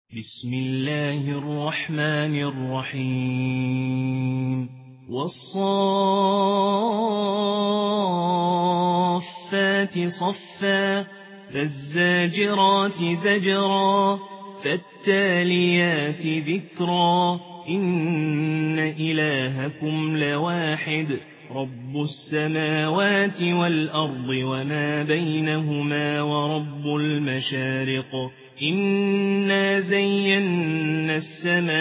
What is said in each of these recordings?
بسم الله الرحمن الرحيم والصافات صفا فالزاجرات زجرا فالتاليات ذكرا إن إلهكم لواحد رب السماوات والأرض وما بينهما ورب المشارق إنا زينا السماء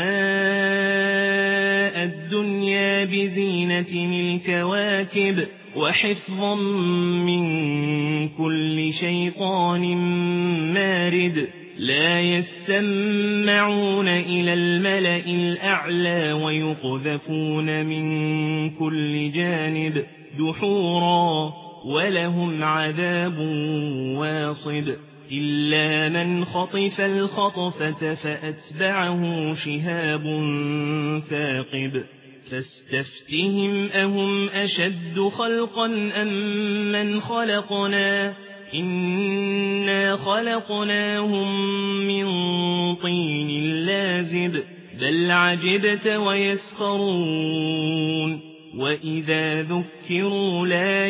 الدنيا بزينة الكواكب وحفظا من كل شيطان مارد لا يسمعون إلى الملأ الأعلى ويقذفون من كل جانب دحورا ولهم عذاب واصب إلا من خطف الخطفة فأتبعه شهاب ثاقب فاستفتهم أهم أشد خلقا أم من خلقنا إنا خلقناهم من طين لازب بل عجبت ويسخرون وإذا ذكروا لا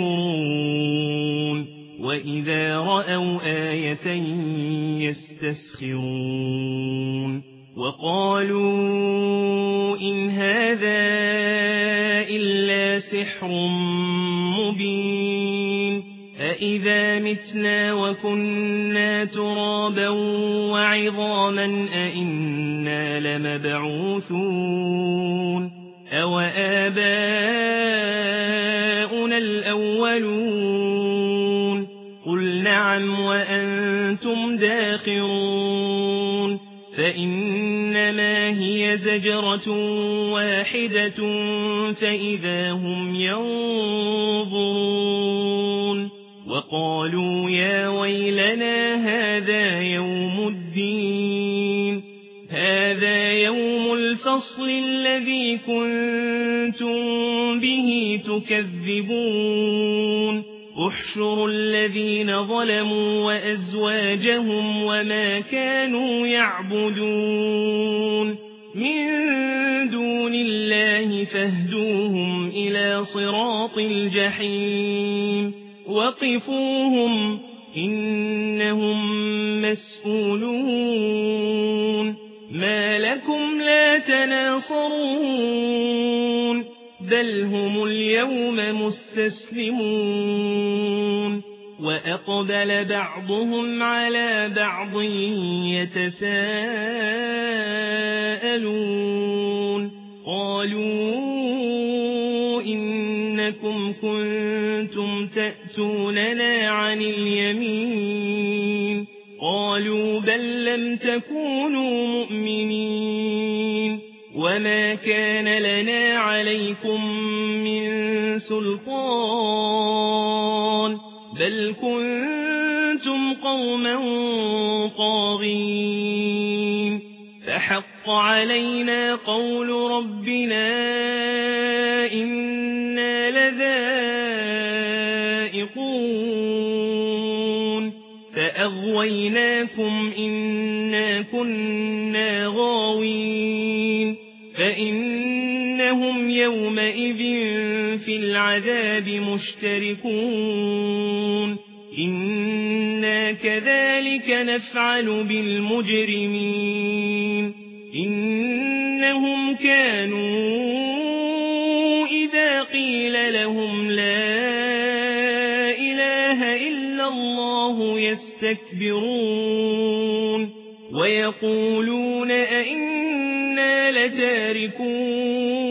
يذكرون وإذا رأوا آية يستسخرون وقالوا إن هذا إلا سحر مبين أإذا متنا وكنا ترابا وعظاما أإنا لمبعوثون أو آباؤنا الأولون قل نعم وأنتم داخرون فإنما هي زجرة واحدة فإذا هم ينظرون وقالوا يا ويلنا هذا يوم الدين هذا يوم الفصل الذي كنتم به تكذبون احشروا الذين ظلموا وأزواجهم وما كانوا يعبدون من دون الله فاهدوهم إلى صراط الجحيم وقفوهم إنهم مسؤولون ما لكم لا تناصرون بل هم اليوم مستسلمون وأقبل بعضهم على بعض يتساءلون قالوا إنكم كنتم تأتوننا عن اليمين قالوا بل لم تكونوا مؤمنين وما كان لنا عليكم من سلطان بل كنتم قوما طاغين فحق علينا قول ربنا إنا لذائقون فأغويناكم إنا كنا غاوين فإنهم يومئذ في العذاب مشتركون إنا كذلك نفعل بالمجرمين إنهم كانوا إذا قيل لهم لا إله إلا الله يستكبرون ويقولون أئنا لتاركو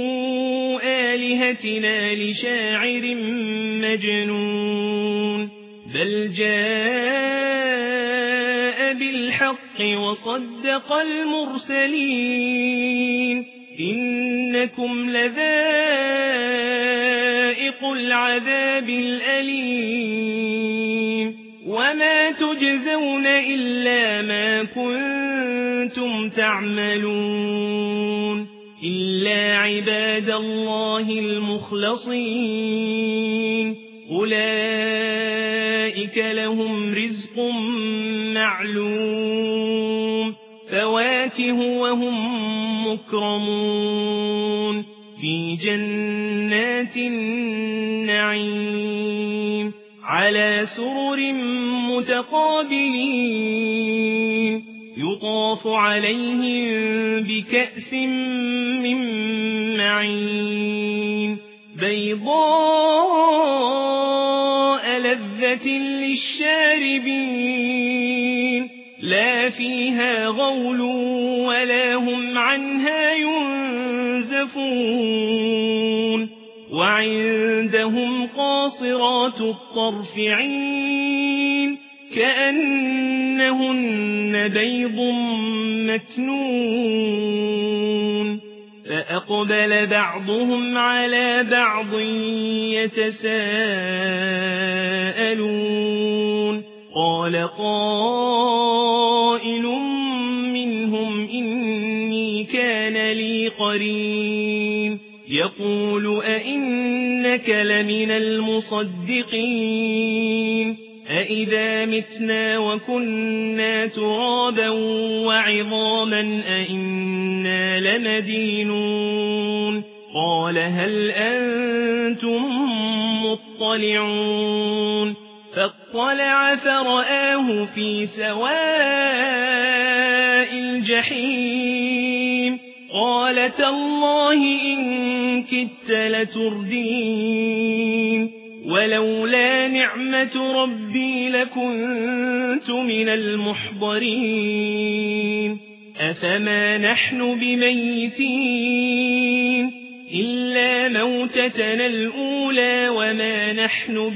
آلهتنا لشاعر مجنون بل جاء بالحق وصدق المرسلين إنكم لذائق العذاب الأليم وما تجزون إلا ما كنتم تعملون إلا عباد الله المخلصين أولئك لهم رزق معلوم فواكه وهم مكرمون في جنات النعيم على سرر متقابلين يطاف عليهم بكأس من معين بيضاء لذة للشاربين لا فيها غول ولا هم عنها ينزفون وعندهم قاصرات الطرف عين كأنهن بيض مكنون فأقبل بعضهم على بعض يتساءلون قال قائل منهم إني كان لي قرين يقول أئنك لمن المصدقين أئذا متنا وكنا ترابا وعظاما أئنا لمدينون قال هل أنتم مطلعون فاطلع فرآه في سواء الجحيم قال تالله إن كدت لتردين ولولا نعمة ربي لكنت من المحضرين أفما نحن بميتين إلا موتتنا الأولى وما نحن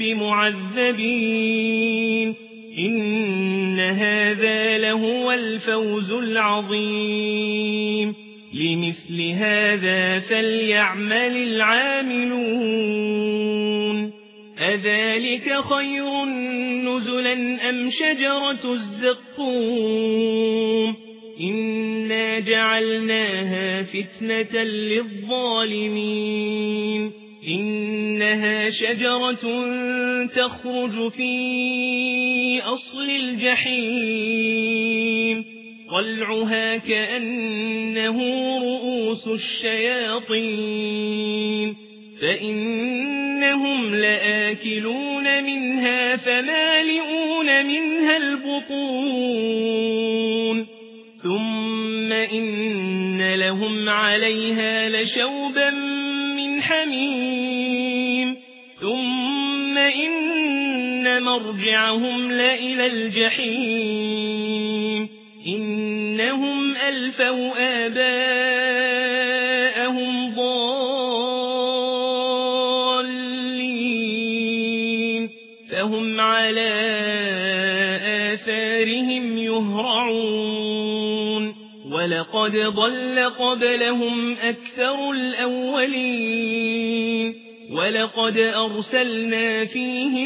بمعذبين إن هذا لهو الفوز العظيم لمثل هذا فليعمل العاملون أذلك خير نزلا أم شجرة الزقوم إنا جعلناها فتنة للظالمين إنها شجرة تخرج في أصل الجحيم طلعها كأنه رؤوس الشياطين فإنهم لآكلون منها فمالئون منها البطون ثم إن لهم عليها لشوبا من حميم ثم إن مرجعهم لإلى الجحيم إنهم ألفوا آباءهم ضالين فهم على آثارهم يهرعون ولقد ضل قبلهم أكثر الأولين ولقد أرسلنا فيهم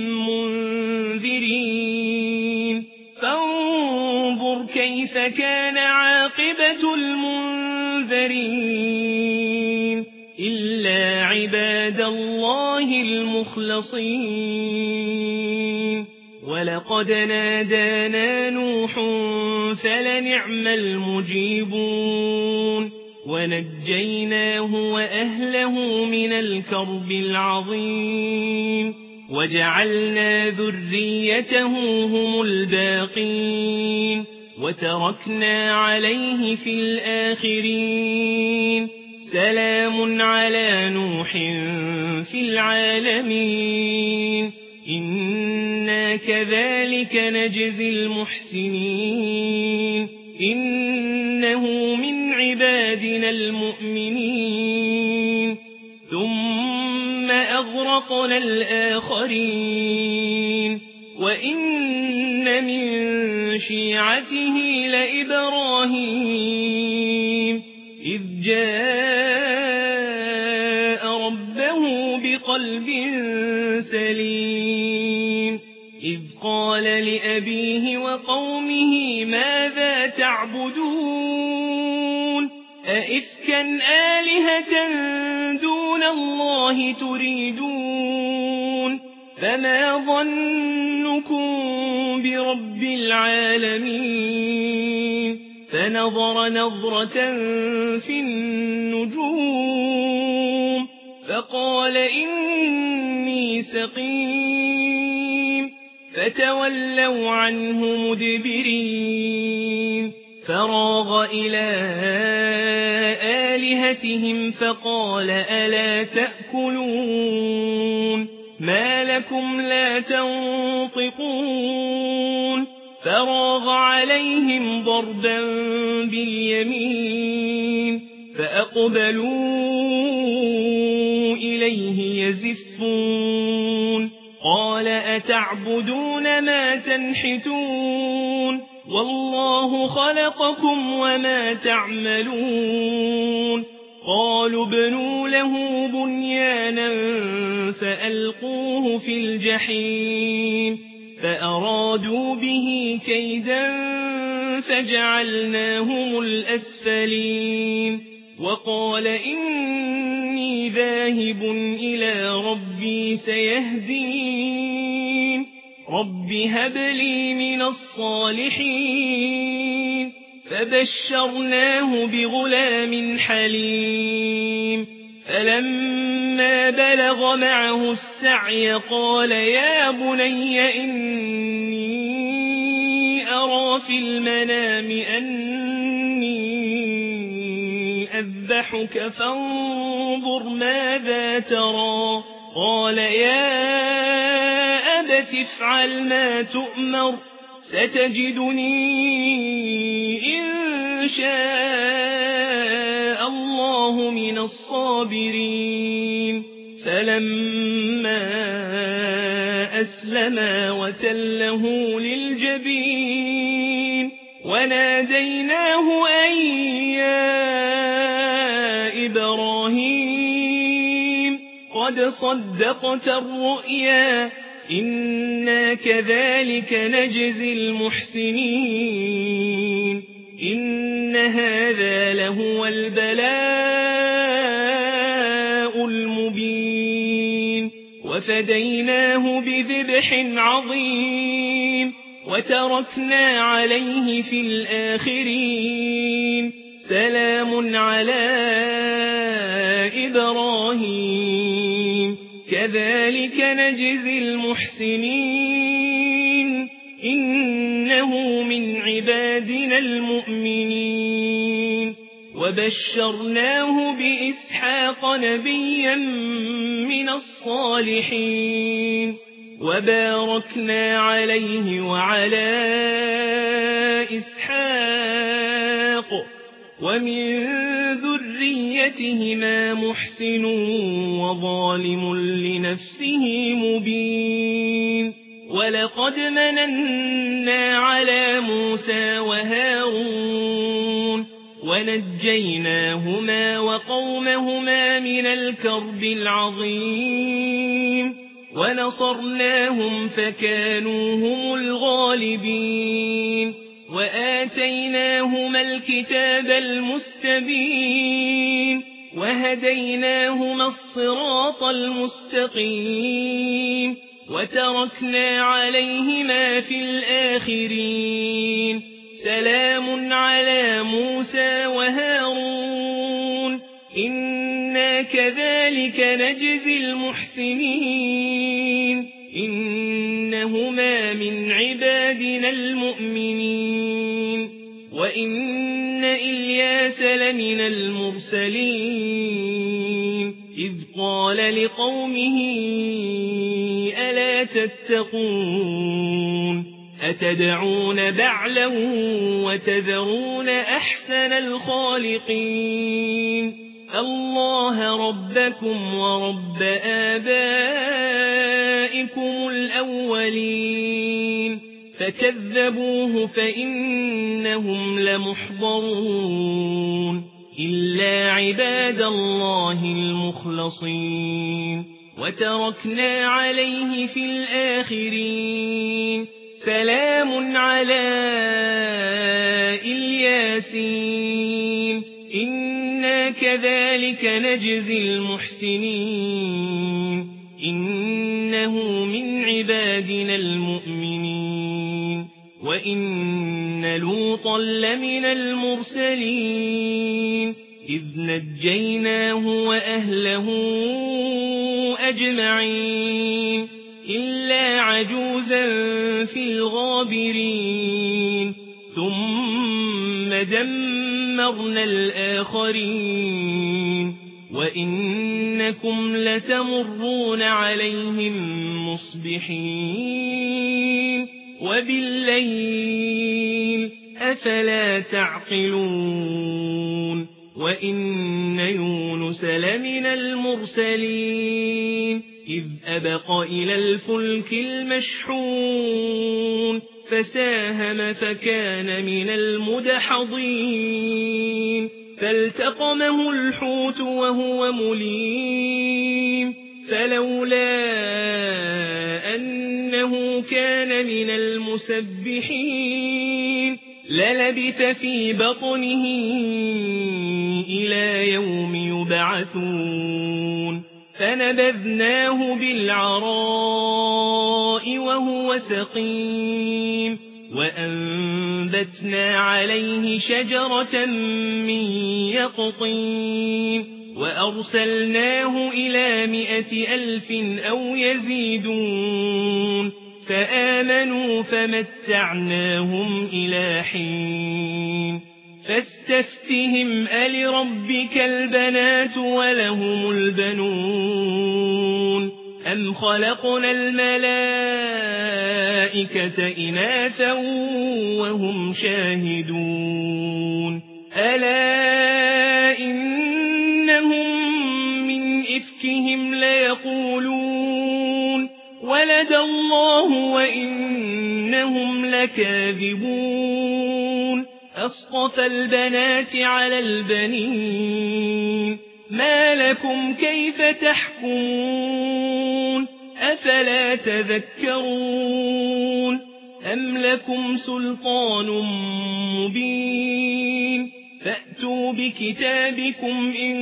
منذرين فانظر كيف كان عاقبة المنذرين إلا عباد الله المخلصين ولقد نادانا نوح فلنعم المجيبون ونجيناه وأهله من الكرب العظيم وجعلنا ذريته هم الباقين وتركنا عليه في الآخرين سلام على نوح في العالمين إنا كذلك نجزي المحسنين إنه من عبادنا المؤمنين ثم أغرقنا الآخرين وإن من شيعته لإبراهيم إذ جاء ربه بقلب سليم إذ قال لأبيه وقومه ماذا تعبدون أئفكا آلهة دون الله تريدون فما ظنكم برب العالمين فنظر نظرة في النجوم فقال إني سقيم فتولوا عنه مدبرين فراغ إلى آلهتهم فقال ألا تأكلون ما لكم لا تنطقون فراغ عليهم ضربا باليمين فأقبلوا إليه يزفون قال أتعبدون ما تنحتون والله خلقكم وما تعملون قالوا ابنوا له بنيانا فألقوه في الجحيم فأرادوا به كيدا فجعلناهم الأسفلين وقال إني ذاهب إلى ربي سيهدين رب هب لي من الصالحين فبشرناه بغلام حليم فلما بلغ معه السعي قال يا بني إني أرى في المنام أني أذبحك فانظر ماذا ترى قال يا أبت افعل ما تؤمر ستجدني إن شاء الله من الصابرين فلما أسلما وتله للجبين وناديناه أن يا إبراهيم قد صدقت الرؤيا إنا كذلك نجزي المحسنين إن هذا لهو البلاء المبين وفديناه بذبح عظيم وتركنا عليه في الآخرين سلام على إبراهيم كذلك نجزي المحسنين إنه من عبادنا المؤمنين وبشرناه بإسحاق نبيا من الصالحين وباركنا عليه وعلى إسحاق ومن ذريتهما محسن وظالم لنفسه مبين ولقد مننا على موسى وهارون ونجيناهما وقومهما من الكرب العظيم ونصرناهم فكانوا هم الغالبين وآتيناهما الكتاب المستبين وهديناهما الصراط المستقيم وتركنا عليهما في الآخرين سلام على موسى وهارون إنا كذلك نجزي المحسنين إنهما من عبادنا المؤمنين وإن إلياس لمن المرسلين إذ قال لقومه ألا تتقون أتدعون بعلا وتذرون أحسن الخالقين الله ربكم ورب آبائكم الأولين فكذبوه فإنهم لمحضرون إلا عباد الله المخلصين وتركنا عليه في الآخرين سلام على الياسين إنا كذلك نجزي المحسنين إنه من عبادنا المؤمنين وإن لوطا لمن المرسلين إذ نجيناه وأهله أجمعين إلا عجوزا في الغابرين ثم دمرنا الآخرين وإنكم لتمرون عليهم مصبحين وبالليل أفلا تعقلون وإن يونس لمن المرسلين إذ أبق إلى الفلك المشحون فساهم فكان من المدحضين فالتقمه الحوت وهو مليم فلولا أنه كان من المسبحين للبث في بطنه إلى يوم يبعثون فنبذناه بالعراء وهو سقيم وأنبتنا عليه شجرة من يقطين وأرسلناه إلى 100,000 أو يزيدون فآمنوا فمتعناهم إلى حين فاستفتهم ألربك البنات ولهم البنون أم خلقنا الملائكة إناثا وهم شاهدون ألا إنهم من إفكهم ليقولون ولد الله وإنهم لكاذبون أصطفى البنات على البنين ما لكم كيف تحكمون أفلا تذكرون أم لكم سلطان مبين فأتوا بكتابكم إن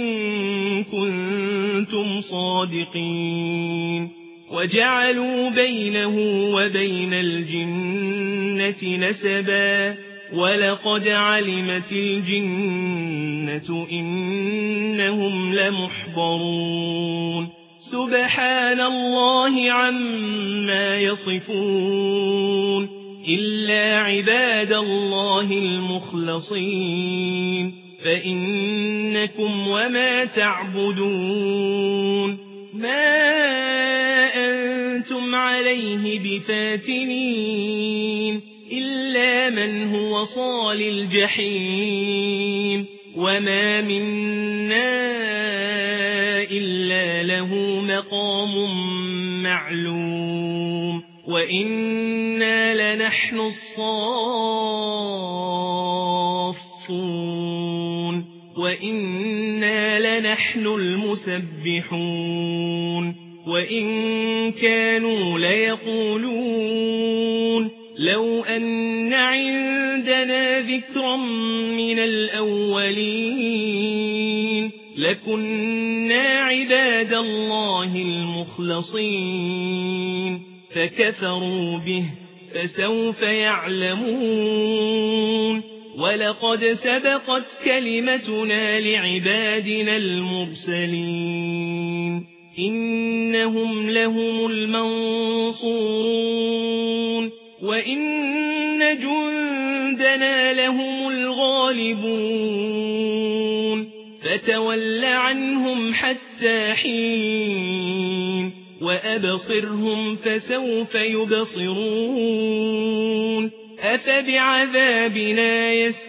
كنتم صادقين وجعلوا بينه وبين الجنة نسبا ولقد علمت الجنة إنهم لمحضرون سبحان الله عما يصفون إلا عباد الله المخلصين فإنكم وما تعبدون ما أنتم عليه بفاتنين إلا من هو صال الجحيم وما منا إلا له مقام معلوم وإنا لنحن الصافون وإنا لنحن المسبحون وإن كانوا ليقولون لو أن عندنا ذكرا من الأولين لكنا عباد الله المخلصين فكفروا به فسوف يعلمون ولقد سبقت كلمتنا لعبادنا المرسلين إنهم لهم المنصورون وإن جندنا لهم الغالبون فتول عنهم حتى حين وأبصرهم فسوف يبصرون أفبعذابنا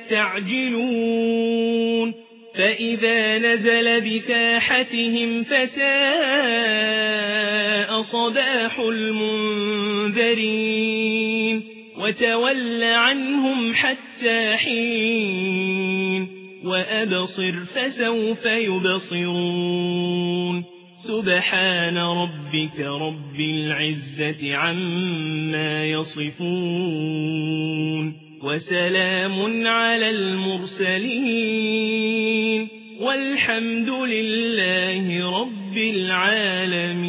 يستعجلون فإذا نزل بساحتهم فساء صباح المنذرين وتول عنهم حتى حين وأبصر فسوف يبصرون سبحان ربك رب العزة عما يصفون وسلام على المرسلين والحمد لله رب العالمين.